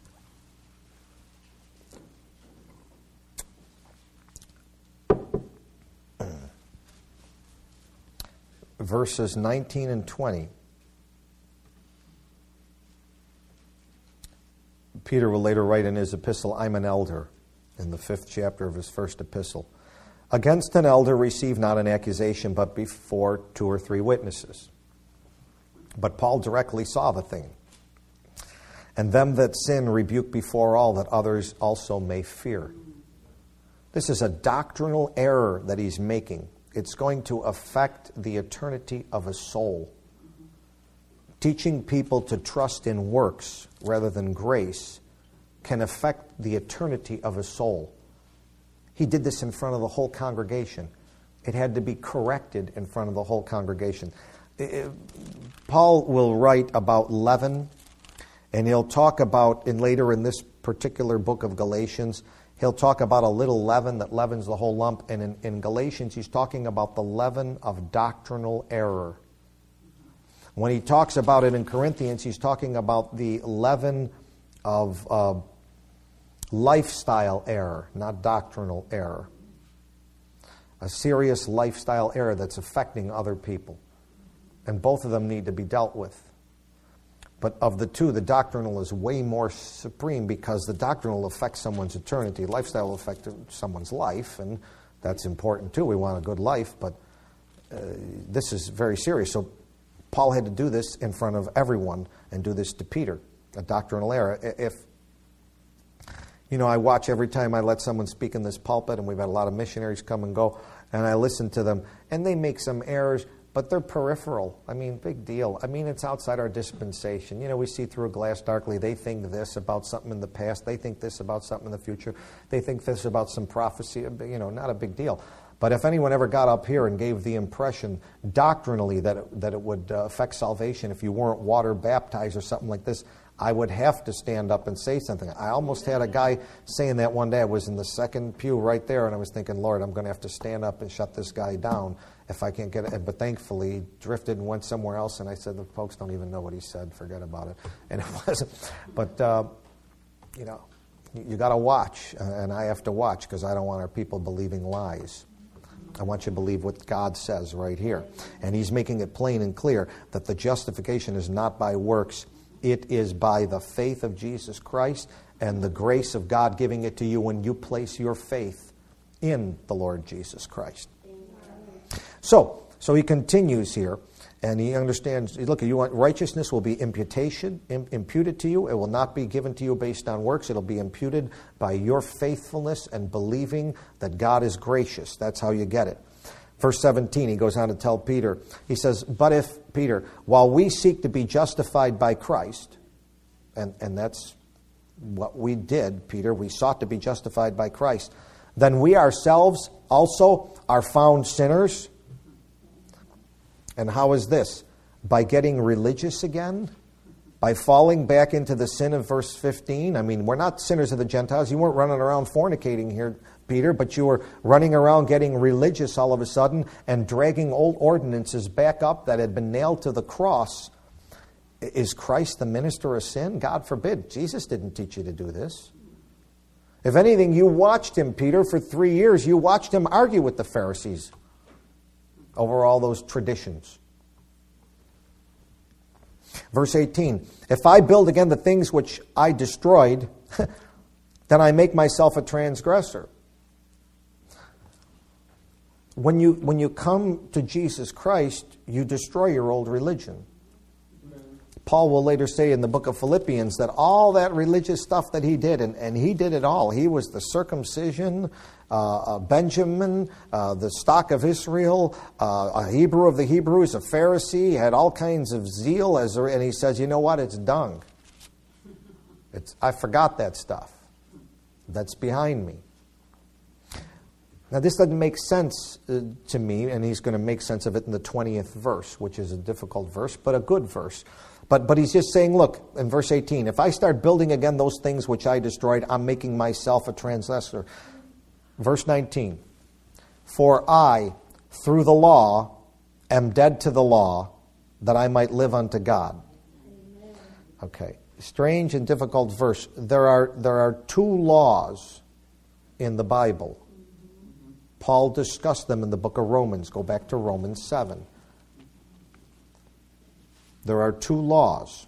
Verses nineteen and twenty. Peter will later write in his epistle, I'm an elder, in the fifth chapter of his first epistle. Against an elder receive not an accusation, but before two or three witnesses. But Paul directly saw the thing. And them that sin rebuke before all, that others also may fear. This is a doctrinal error that he's making. It's going to affect the eternity of a soul. Teaching people to trust in works rather than grace can affect the eternity of a soul. He did this in front of the whole congregation. It had to be corrected in front of the whole congregation. It, Paul will write about leaven, and he'll talk about, in later in this particular book of Galatians, he'll talk about a little leaven that leavens the whole lump. And in, in Galatians, he's talking about the leaven of doctrinal error. When he talks about it in Corinthians, he's talking about the leaven of uh, lifestyle error, not doctrinal error. A serious lifestyle error that's affecting other people. And both of them need to be dealt with. But of the two, the doctrinal is way more supreme because the doctrinal affects someone's eternity. Lifestyle will affect someone's life, and that's important too. We want a good life, but uh, this is very serious. So Paul had to do this in front of everyone and do this to Peter, a doctrinal error. If, you know, I watch every time I let someone speak in this pulpit, and we've had a lot of missionaries come and go, and I listen to them, and they make some errors, but they're peripheral. I mean, big deal. I mean, it's outside our dispensation. You know, we see through a glass darkly. They think this about something in the past. They think this about something in the future. They think this about some prophecy. You know, not a big deal. But if anyone ever got up here and gave the impression doctrinally that it, that it would uh, affect salvation if you weren't water baptized or something like this, I would have to stand up and say something. I almost had a guy saying that one day. I was in the second pew right there, and I was thinking, Lord, I'm going to have to stand up and shut this guy down if I can't get it. But thankfully, he drifted and went somewhere else, and I said, the folks don't even know what he said. Forget about it. And it wasn't. But, uh, you know, you, you got to watch, and I have to watch because I don't want our people believing lies. I want you to believe what God says right here. And he's making it plain and clear that the justification is not by works. It is by the faith of Jesus Christ and the grace of God giving it to you when you place your faith in the Lord Jesus Christ. So, so he continues here, and he understands, look, you want righteousness will be imputation, im- imputed to you. It will not be given to you based on works. It'll be imputed by your faithfulness and believing that God is gracious. That's how you get it. Verse seventeen, he goes on to tell Peter, he says, but if, Peter, while we seek to be justified by Christ, and, and that's what we did, Peter, we sought to be justified by Christ, then we ourselves also are found sinners. And how is this? By getting religious again? By falling back into the sin of verse fifteen? I mean, we're not sinners of the Gentiles. You weren't running around fornicating here, Peter, but you were running around getting religious all of a sudden and dragging old ordinances back up that had been nailed to the cross. Is Christ the minister of sin? God forbid. Jesus didn't teach you to do this. If anything, you watched him, Peter, for three years. You watched him argue with the Pharisees over all those traditions. Verse eighteen, if I build again the things which I destroyed, then I make myself a transgressor. When you, when you come to Jesus Christ, you destroy your old religion. Paul will later say in the book of Philippians that all that religious stuff that he did, and, and he did it all. He was the circumcision, uh, uh, Benjamin, uh, the stock of Israel, uh, a Hebrew of the Hebrews, a Pharisee, had all kinds of zeal. As a, and he says, you know what, it's dung. It's, I forgot that stuff. That's behind me. Now, this doesn't make sense uh, to me, and he's going to make sense of it in the twentieth verse, which is a difficult verse, but a good verse. But but he's just saying, look, in verse eighteen, if I start building again those things which I destroyed, I'm making myself a transgressor. Verse nineteen, for I, through the law, am dead to the law, that I might live unto God. Amen. Okay, strange and difficult verse. There are there are two laws in the Bible. Paul discussed them in the book of Romans. Go back to Romans seven. There are two laws.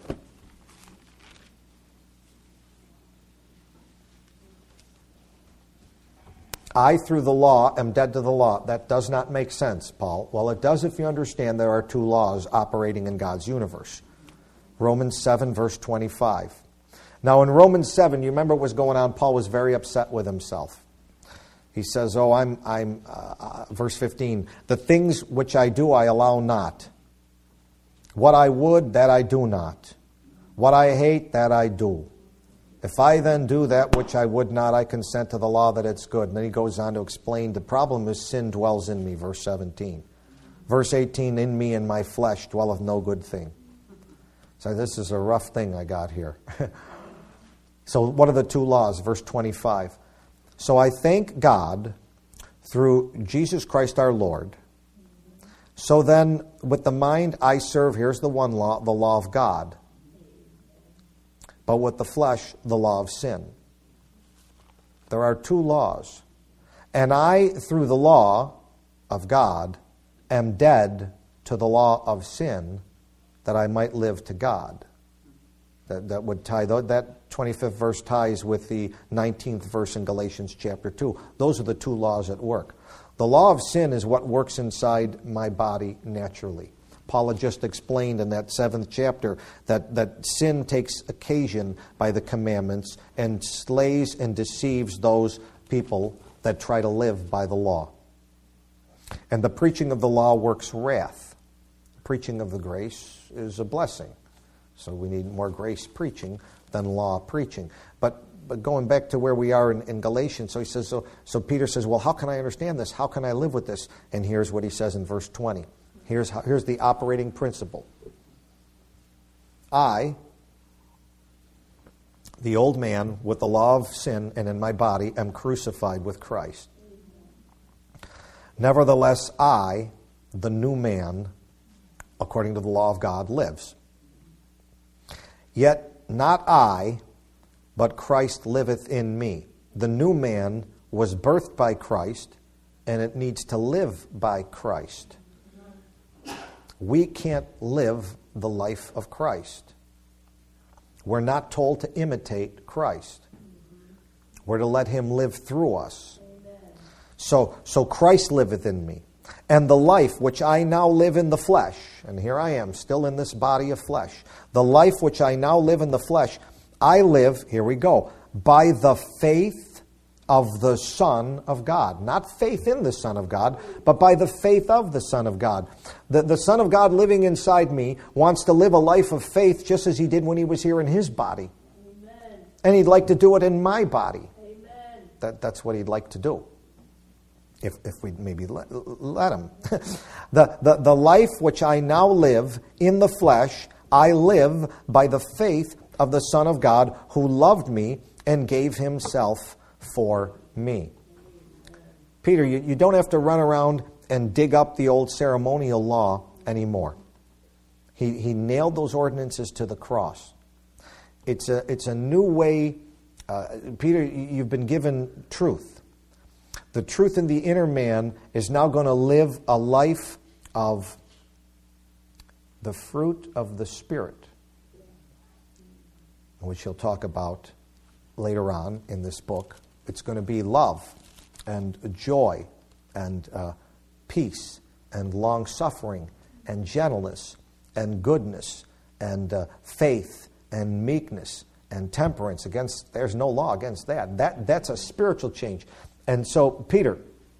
I, through the law, am dead to the law. That does not make sense, Paul. Well, it does if you understand there are two laws operating in God's universe. Romans seven, verse twenty-five. Now, in Romans seven, you remember what was going on? Paul was very upset with himself. He says, oh, I'm, I'm, uh, verse fifteen, the things which I do I allow not. What I would, that I do not. What I hate, that I do. If I then do that which I would not, I consent to the law that it's good. And then he goes on to explain the problem is sin dwells in me, verse seventeen. Verse eighteen, in me and my flesh dwelleth no good thing. So this is a rough thing I got here. So what are the two laws? Verse twenty-five. So I thank God through Jesus Christ our Lord. So then, with the mind I serve, here's the one law, the law of God. But with the flesh, the law of sin. There are two laws. And I, through the law of God, am dead to the law of sin, that I might live to God. That, that would tie, that twenty-fifth verse ties with the nineteenth verse in Galatians chapter two. Those are the two laws at work. The law of sin is what works inside my body naturally. Paul had just explained in that seventh chapter that, that sin takes occasion by the commandments and slays and deceives those people that try to live by the law. And the preaching of the law works wrath. Preaching of the grace is a blessing. So we need more grace preaching than law preaching. But but going back to where we are in, in Galatians, so he says, so, so Peter says, well, how can I understand this? How can I live with this? And here's what he says in verse twenty. Here's, how, here's the operating principle. I, the old man with the law of sin and in my body, am crucified with Christ. Nevertheless, I, the new man, according to the law of God, lives. Yet not I, but Christ liveth in me. The new man was birthed by Christ, and it needs to live by Christ. We can't live the life of Christ. We're not told to imitate Christ. We're to let him live through us. So, so Christ liveth in me. And the life which I now live in the flesh, and here I am, still in this body of flesh. The life which I now live in the flesh, I live, here we go, by the faith of the Son of God. Not faith in the Son of God, but by the faith of the Son of God. The, the Son of God living inside me wants to live a life of faith just as he did when he was here in his body. Amen. And he'd like to do it in my body. Amen. That, that's what he'd like to do. If, if we'd maybe let, let him. the, the, the life which I now live in the flesh, I live by the faith of the Son of God who loved me and gave himself for me. Peter, you, you don't have to run around and dig up the old ceremonial law anymore. He, he nailed those ordinances to the cross. It's a, it's a new way. Uh, Peter, you've been given truth. The truth in the inner man is now going to live a life of the fruit of the Spirit, which he'll talk about later on in this book. It's going to be love and joy and uh, peace and long-suffering and gentleness and goodness and uh, faith and meekness and temperance. Against there's no law against that. That that's a spiritual change. And so, Peter,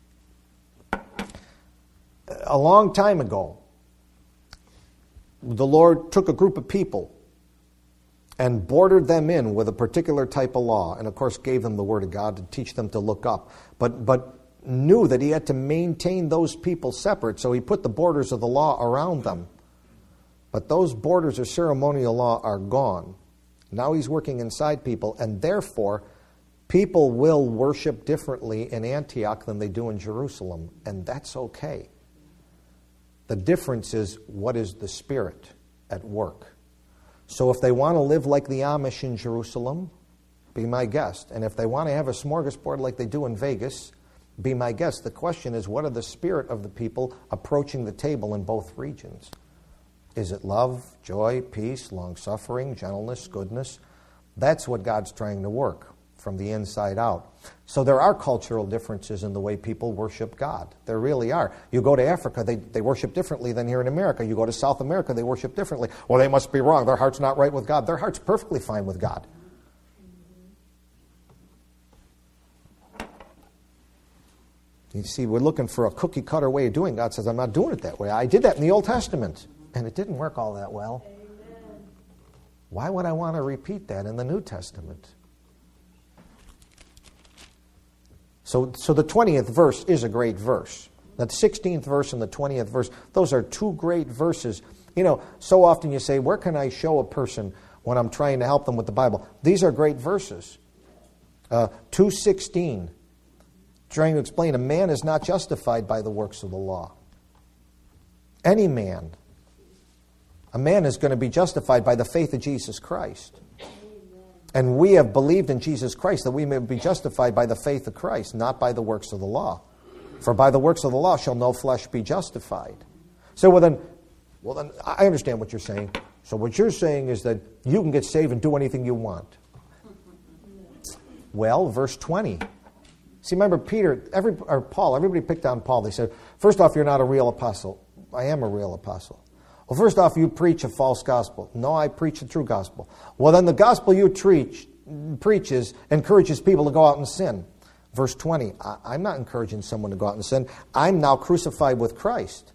a long time ago, the Lord took a group of people and bordered them in with a particular type of law, and of course gave them the Word of God to teach them to look up, but but knew that he had to maintain those people separate, so he put the borders of the law around them. But those borders of ceremonial law are gone. Now he's working inside people, and therefore people will worship differently in Antioch than they do in Jerusalem, and that's okay. The difference is, what is the Spirit at work? So if they want to live like the Amish in Jerusalem, be my guest. And if they want to have a smorgasbord like they do in Vegas, be my guest. The question is, what are the spirit of the people approaching the table in both regions? Is it love, joy, peace, long-suffering, gentleness, goodness? That's what God's trying to work from the inside out. So there are cultural differences in the way people worship God. There really are. You go to Africa, they, they worship differently than here in America. You go to South America, they worship differently. Well, they must be wrong. Their heart's not right with God. Their heart's perfectly fine with God. You see, we're looking for a cookie-cutter way of doing it. God says, I'm not doing it that way. I did that in the Old Testament, and it didn't work all that well. Amen. Why would I want to repeat that in the New Testament? So, so the twentieth verse is a great verse. The sixteenth verse and the twentieth verse, those are two great verses. You know, so often you say, where can I show a person when I'm trying to help them with the Bible? These are great verses. Uh, two sixteen, trying to explain, a man is not justified by the works of the law. Any man. A man is going to be justified by the faith of Jesus Christ. And we have believed in Jesus Christ that we may be justified by the faith of Christ, not by the works of the law. For by the works of the law shall no flesh be justified. So well then, well then, I understand what you're saying. So what you're saying is that you can get saved and do anything you want. Well, verse twenty. See, remember Peter, every or Paul, everybody picked on Paul. They said, first off, you're not a real apostle. I am a real apostle. Well, first off, you preach a false gospel. No, I preach a true gospel. Well, then the gospel you preach, preaches encourages people to go out and sin. Verse twenty, I, I'm not encouraging someone to go out and sin. I'm now crucified with Christ.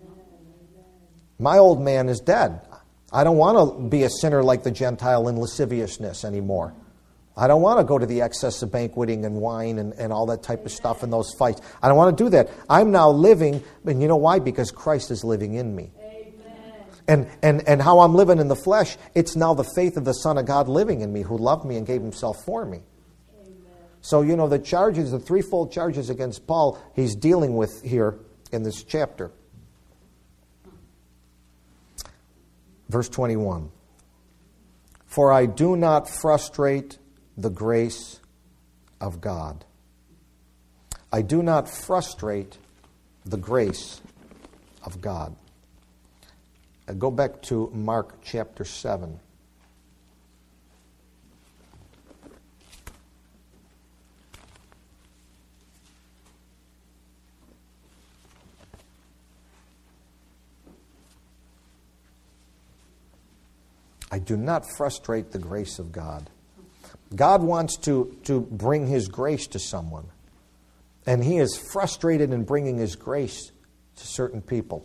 My old man is dead. I don't want to be a sinner like the Gentile in lasciviousness anymore. I don't want to go to the excess of banqueting and wine and, and all that type of stuff and those fights. I don't want to do that. I'm now living, and you know why? Because Christ is living in me. And, and, and how I'm living in the flesh, it's now the faith of the Son of God living in me, who loved me and gave himself for me. Amen. So, you know, the charges, the threefold charges against Paul, he's dealing with here in this chapter. Verse twenty-one. For I do not frustrate the grace of God. I do not frustrate the grace of God. Go back to Mark chapter seven. I do not frustrate the grace of God. God wants to, to bring his grace to someone. And he is frustrated in bringing his grace to certain people.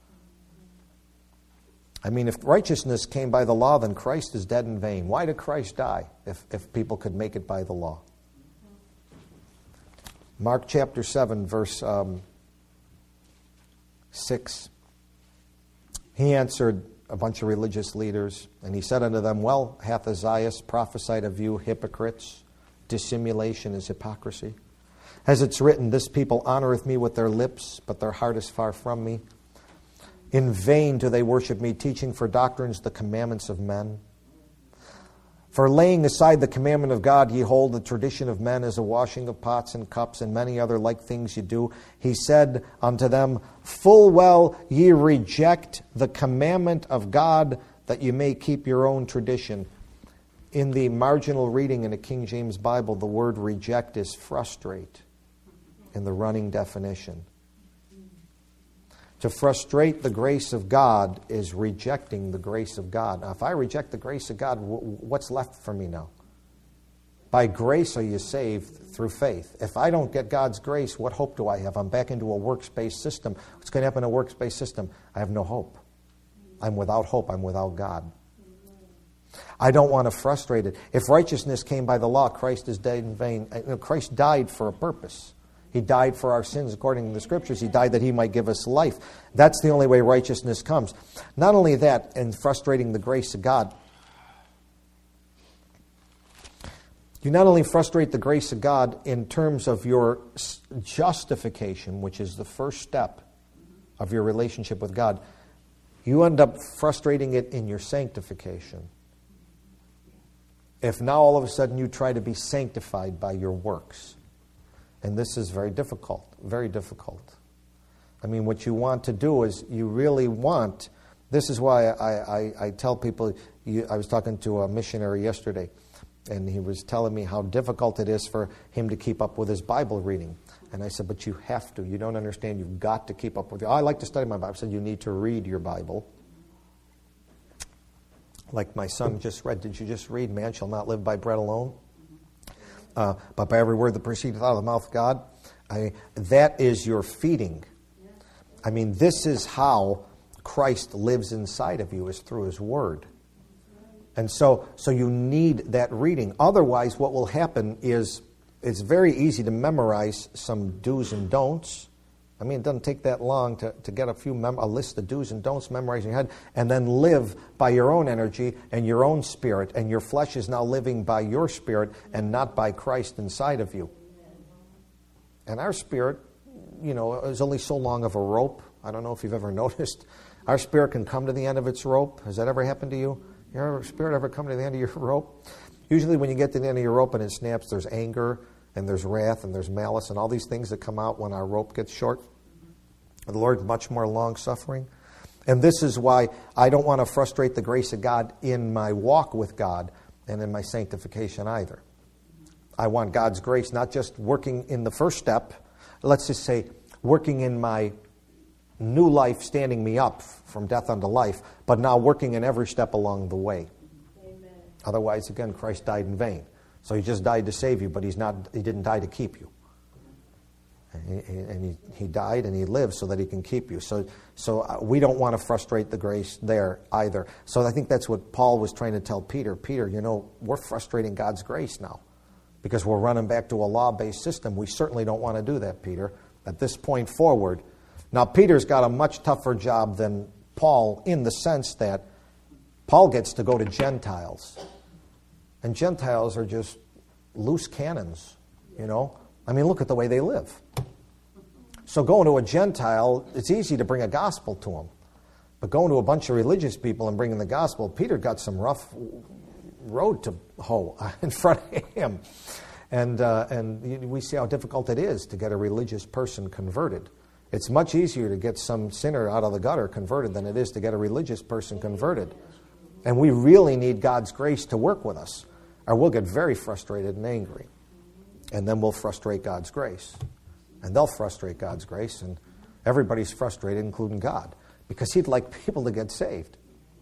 I mean, if righteousness came by the law, then Christ is dead in vain. Why did Christ die if, if people could make it by the law? Mark chapter seven, verse um, six. He answered a bunch of religious leaders, and he said unto them, Well, hath Isaiah prophesied of you hypocrites? Dissimulation is hypocrisy. As it's written, This people honoreth me with their lips, but their heart is far from me. In vain do they worship me, teaching for doctrines the commandments of men. For laying aside the commandment of God, ye hold the tradition of men as a washing of pots and cups, and many other like things ye do. He said unto them, Full well ye reject the commandment of God, that ye may keep your own tradition. In the marginal reading in the King James Bible, the word reject is frustrate in the running definition. To frustrate the grace of God is rejecting the grace of God. Now, if I reject the grace of God, what's left for me now? By grace are you saved through faith. If I don't get God's grace, what hope do I have? I'm back into a works-based system. What's going to happen in a works-based system? I have no hope. I'm without hope. I'm without God. I don't want to frustrate it. If righteousness came by the law, Christ is dead in vain. Christ died for a purpose. He died for our sins according to the Scriptures. He died that he might give us life. That's the only way righteousness comes. Not only that, in frustrating the grace of God, you not only frustrate the grace of God in terms of your justification, which is the first step of your relationship with God, you end up frustrating it in your sanctification. If now all of a sudden you try to be sanctified by your works, and this is very difficult, very difficult. I mean, what you want to do is you really want, this is why I, I, I tell people, you, I was talking to a missionary yesterday, and he was telling me how difficult it is for him to keep up with his Bible reading. And I said, but you have to. You don't understand. You've got to keep up with it. Oh, I like to study my Bible. I said, you need to read your Bible. Like my son just read. Did you just read, man shall not live by bread alone? Uh, but by every word that proceedeth out of the mouth of God. I, that is your feeding. I mean, this is how Christ lives inside of you, is through His Word. And so, so you need that reading. Otherwise, what will happen is it's very easy to memorize some do's and don'ts. I mean, it doesn't take that long to, to get a few mem- a list of do's and don'ts memorized in your head, and then live by your own energy and your own spirit, and your flesh is now living by your spirit and not by Christ inside of you. And our spirit, you know, is only so long of a rope. I don't know if you've ever noticed. Our spirit can come to the end of its rope. Has that ever happened to you? Your spirit ever come to the end of your rope? Usually when you get to the end of your rope and it snaps, there's anger, and there's wrath, and there's malice, and all these things that come out when our rope gets short. The Lord's much more long-suffering. And this is why I don't want to frustrate the grace of God in my walk with God and in my sanctification either. I want God's grace not just working in the first step, let's just say working in my new life, standing me up from death unto life, but now working in every step along the way. Amen. Otherwise, again, Christ died in vain. So He just died to save you, but he's not. He didn't die to keep you. And he, he died and he lived so that he can keep you. So, so we don't want to frustrate the grace there either. So I think that's what Paul was trying to tell Peter. Peter, you know, we're frustrating God's grace now because we're running back to a law-based system. We certainly don't want to do that, Peter, at this point forward. Now, Peter's got a much tougher job than Paul in the sense that Paul gets to go to Gentiles. And Gentiles are just loose cannons, you know. I mean, look at the way they live. So going to a Gentile, it's easy to bring a gospel to them. But going to a bunch of religious people and bringing the gospel, Peter got some rough road to hoe in front of him. And, uh, and we see how difficult it is to get a religious person converted. It's much easier to get some sinner out of the gutter converted than it is to get a religious person converted. And we really need God's grace to work with us, or we'll get very frustrated and angry. And then we'll frustrate God's grace. And they'll frustrate God's grace. And everybody's frustrated, including God, because he'd like people to get saved.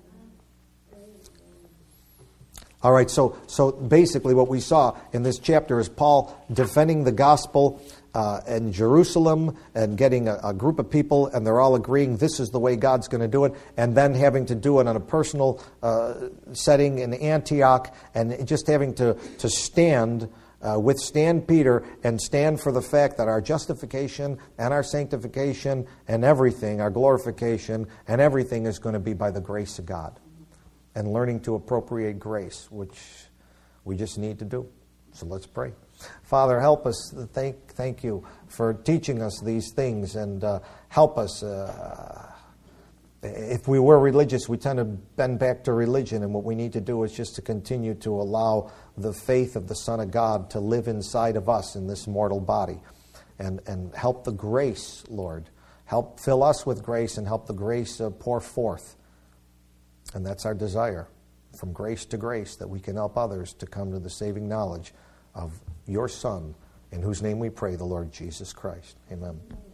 All right, so so basically what we saw in this chapter is Paul defending the gospel uh, in Jerusalem and getting a, a group of people, and they're all agreeing this is the way God's going to do it, and then having to do it on a personal uh, setting in Antioch, and just having to, to stand Uh, withstand Peter and stand for the fact that our justification and our sanctification and everything, our glorification and everything is going to be by the grace of God. And learning to appropriate grace, which we just need to do. So let's pray. Father, help us. Thank, thank you for teaching us these things, and uh, help us. Uh, If we were religious, we tend to bend back to religion, and what we need to do is just to continue to allow the faith of the Son of God to live inside of us in this mortal body, and, and help the grace, Lord. Help fill us with grace and help the grace uh, pour forth. And that's our desire, from grace to grace, that we can help others to come to the saving knowledge of your Son, in whose name we pray, the Lord Jesus Christ. Amen.